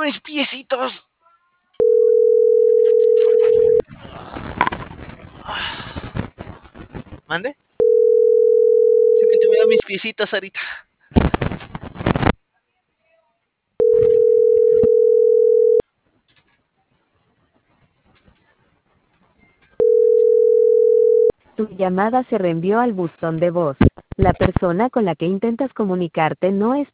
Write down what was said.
mis piecitos. ¿Mande? Se me entumió mis piecitos ahorita. Tu llamada se reenvió al buzón de voz. La persona con la que intentas comunicarte no está